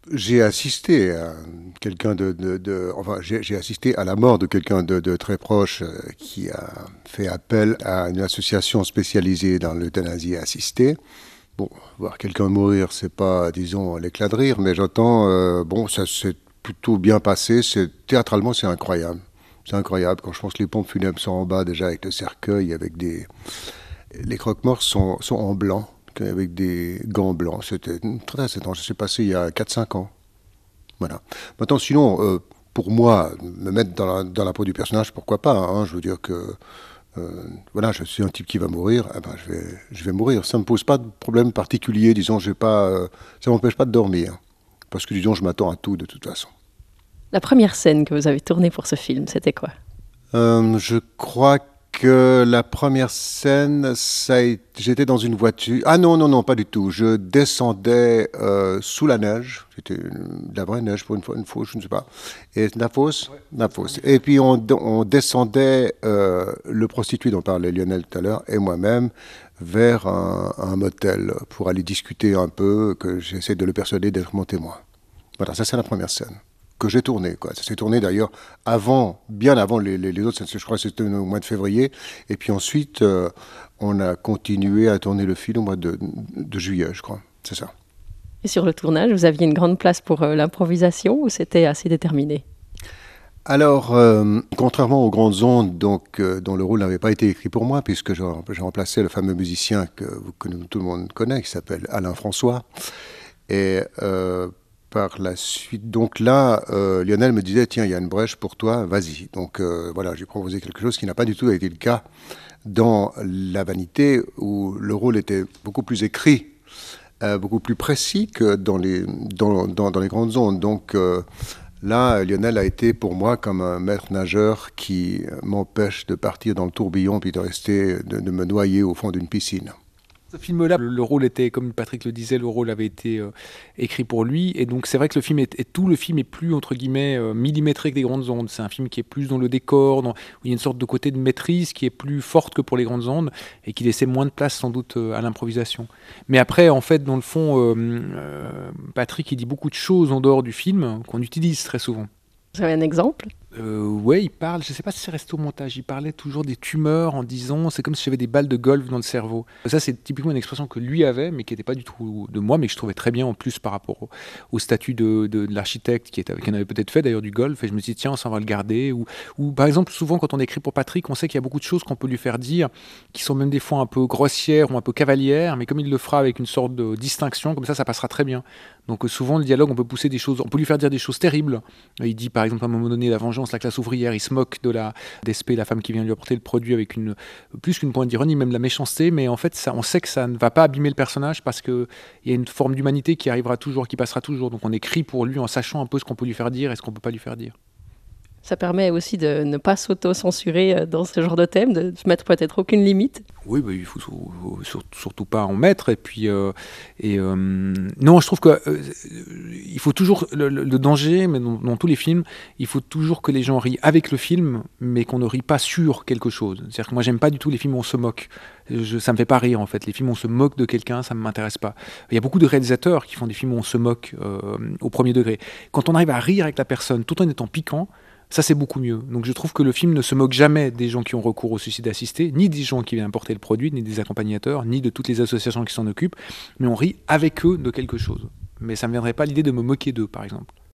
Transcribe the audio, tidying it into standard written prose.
J'ai assisté à quelqu'un enfin, j'ai assisté à la mort de quelqu'un de très proche qui a fait appel à une association spécialisée dans l'euthanasie assistée. Bon, voir quelqu'un mourir, c'est pas, disons, l'éclat de rire, mais j'entends, bon, ça s'est plutôt bien passé. Théâtralement, c'est incroyable. C'est incroyable. Quand je pense que les pompes funèbres sont en bas déjà avec le cercueil, avec des, les croque-morts sont en blanc, avec des gants blancs. C'était très étrange. Ça s'est passé il y a 4 5 ans. Voilà. Maintenant, sinon, pour moi, me mettre dans la peau du personnage, pourquoi pas, hein. Je veux dire que, voilà, je suis un type qui va mourir, eh ben, je vais mourir. Ça ne me pose pas de problème particulier, disons, ça ne m'empêche pas de dormir. Parce que, disons, je m'attends à tout de toute façon. La première scène que vous avez tournée pour ce film, c'était quoi? Je crois que la première scène, j'étais dans une voiture. Ah non, non, non, pas du tout. Je descendais sous la neige. C'était de la vraie neige pour une fois, je ne sais pas. Et la fosse, la fosse. Et puis on descendait, le prostitué dont parlait Lionel tout à l'heure et moi-même, vers un motel pour aller discuter un peu, que j'essaie de le persuader d'être mon témoin. Voilà, ça c'est la première scène que j'ai tourné, quoi. Ça s'est tourné d'ailleurs avant, bien avant les autres. Je crois que c'était au mois de février. Et puis ensuite, on a continué à tourner le film au mois de juillet, je crois. C'est ça. Et sur le tournage, vous aviez une grande place pour l'improvisation ou c'était assez déterminé? Alors, contrairement aux grandes ondes, donc, dont le rôle n'avait pas été écrit pour moi, puisque j'ai remplacé le fameux musicien que tout le monde connaît, qui s'appelle Alain François. Et par la suite, donc là, Lionel me disait, tiens, il y a une brèche pour toi, vas-y. Donc voilà, j'ai proposé quelque chose qui n'a pas du tout été le cas dans La Vanité, où le rôle était beaucoup plus écrit, beaucoup plus précis que dans les grandes ondes. Donc là, Lionel a été pour moi comme un maître nageur qui m'empêche de partir dans le tourbillon puis de me noyer au fond d'une piscine. Ce film-là, le rôle était, comme Patrick le disait, le rôle avait été écrit pour lui. Et donc, c'est vrai que tout le film est plus, entre guillemets, millimétré que des grandes ondes. C'est un film qui est plus dans le décor, où il y a une sorte de côté de maîtrise qui est plus forte que pour les grandes ondes et qui laissait moins de place, sans doute, à l'improvisation. Mais après, en fait, dans le fond, Patrick, il dit beaucoup de choses en dehors du film qu'on utilise très souvent. Vous avez un exemple? Ouais, il parle, je sais pas si c'est resté au montage, il parlait toujours des tumeurs en disant c'est comme si j'avais des balles de golf dans le cerveau. Ça, c'est typiquement une expression que lui avait, mais qui n'était pas du tout de moi, mais que je trouvais très bien en plus par rapport au statut de l'architecte qui en avait peut-être fait d'ailleurs du golf. Et je me suis dit, tiens, ça on va le garder. Ou par exemple, souvent quand on écrit pour Patrick, on sait qu'il y a beaucoup de choses qu'on peut lui faire dire qui sont même des fois un peu grossières ou un peu cavalières, mais comme il le fera avec une sorte de distinction, comme ça passera très bien. Donc souvent, le dialogue, on peut pousser des choses, on peut lui faire dire des choses terribles. Il dit par exemple à un moment donné la vengeance, la classe ouvrière, il se moque d'Espé, la femme qui vient lui apporter le produit avec plus qu'une pointe d'ironie, même de la méchanceté, mais en fait on sait que ça ne va pas abîmer le personnage parce qu'il y a une forme d'humanité qui arrivera toujours, qui passera toujours. Donc on écrit pour lui en sachant un peu ce qu'on peut lui faire dire et ce qu'on ne peut pas lui faire dire. Ça permet aussi de ne pas s'auto-censurer dans ce genre de thème, de se mettre peut-être aucune limite. Oui, bah, il faut surtout pas en mettre. Et puis, non, je trouve que il faut toujours le danger, mais dans tous les films, il faut toujours que les gens rient avec le film, mais qu'on ne rit pas sur quelque chose. C'est-à-dire que moi, j'aime pas du tout les films où on se moque. Ça me fait pas rire en fait. Les films où on se moque de quelqu'un, ça m'intéresse pas. Il y a beaucoup de réalisateurs qui font des films où on se moque au premier degré. Quand on arrive à rire avec la personne, tout en étant piquant. Ça, c'est beaucoup mieux. Donc je trouve que le film ne se moque jamais des gens qui ont recours au suicide assisté, ni des gens qui viennent porter le produit, ni des accompagnateurs, ni de toutes les associations qui s'en occupent, mais on rit avec eux de quelque chose. Mais ça ne me viendrait pas l'idée de me moquer d'eux, par exemple.